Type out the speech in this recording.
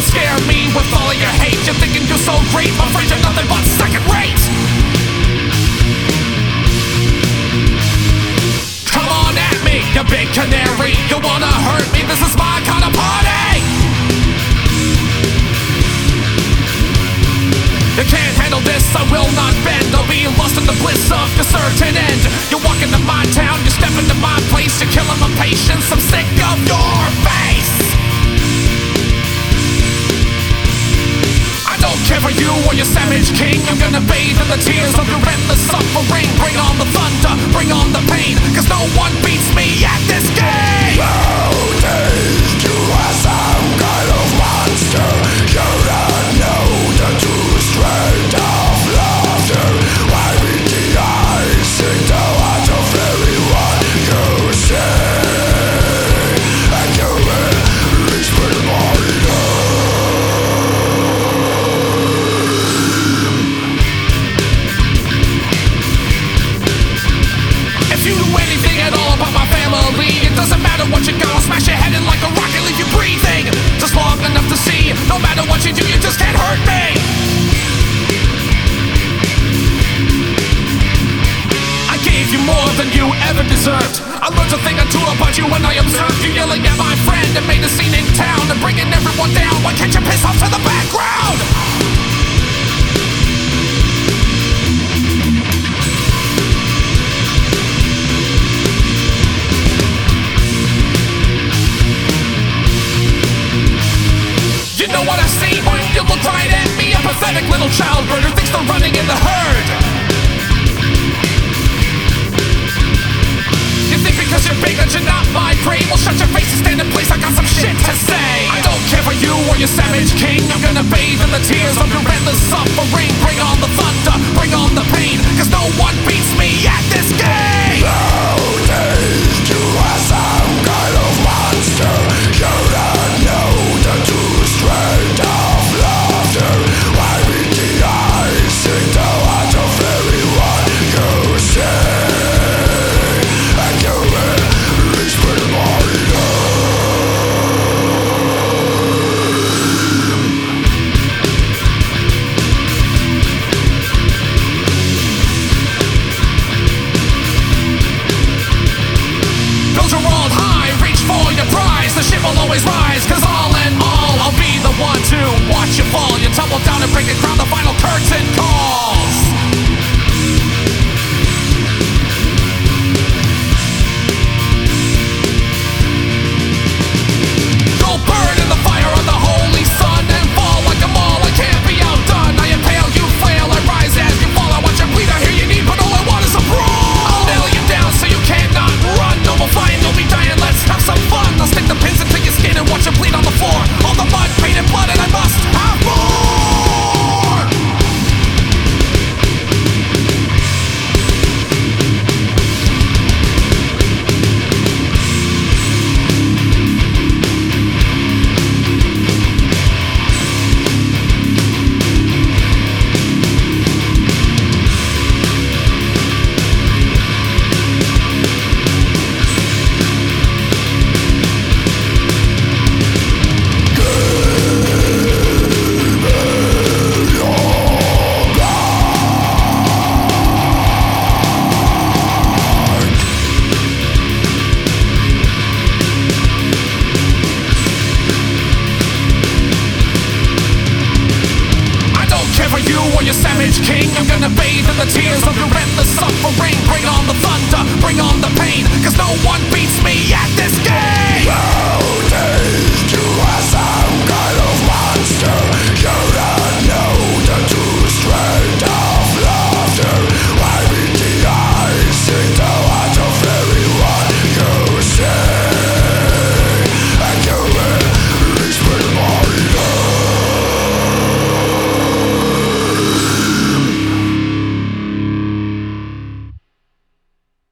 don't scare me with all of your hate. You're thinking you're so great, my friends, you're nothing but second rate. Come on at me, you big canary. You wanna hurt me, this is my kind of party. You can't handle this, I will not bend. I'll be lost in the bliss of your certain end. You walk into my town, you step into my place. You're killing my patience, I'm sick of your face. I don't care for you or your savage king. I'm gonna bathe in the tears of your endless suffering. Bring on the thunder, bring on the pain, cause no one beats me at this game. Nowadays you are some kind of monster. You don't know the true strength of laughter. Why beat the eyes in the heart of everyone you say? And you will reach for the morning. If you knew anything at all about my family, it doesn't matter what you got, I'll smash your head in like a rock and leave you breathing. Just long enough to see, no matter what you do, you just can't hurt me. I gave you more than you ever deserved. I learned a thing or two about you when I observed you yelling at my friend and made a scene in town and bringing everyone down. Why can't you piss off to the background? You know what I see when you look right at me? A pathetic little child bird who thinks they're running in the herd. You think because you're big that you're not my prey? Well, shut your face and stand in place, I got some shit to say. I don't care for you or your savage king. I'm gonna bathe in the tears of your endless suffering. Bring on the thunder, bring on the pain, cause no one beats me at this game. Nowadays you are some kind of monster. You don't know the true strength of laughter. Why beat the eyes in the heart of everyone you say? And you will reach for the morning. Build your world high, reach for your prize. The ship will always rise, cause all in all, I'll be the one to watch you fall. You tumble down and break the ground, the final curtain calls. Go burn in the fire of the holy sun and fall like a mall. I can't be outdone. I impale, you flail, I rise as you fall. I watch you bleed, I hear you need, but all I want is a brawl. I'll nail you down so you cannot run. No more fighting, you'll be dying, let's have some fun. I'll stick the pins into your skin and watch you bleed on the floor. All the mud, paint and blood, and I must have more. Savage king, I'm gonna bathe in the tears of your endless suffering. Bring on the fire.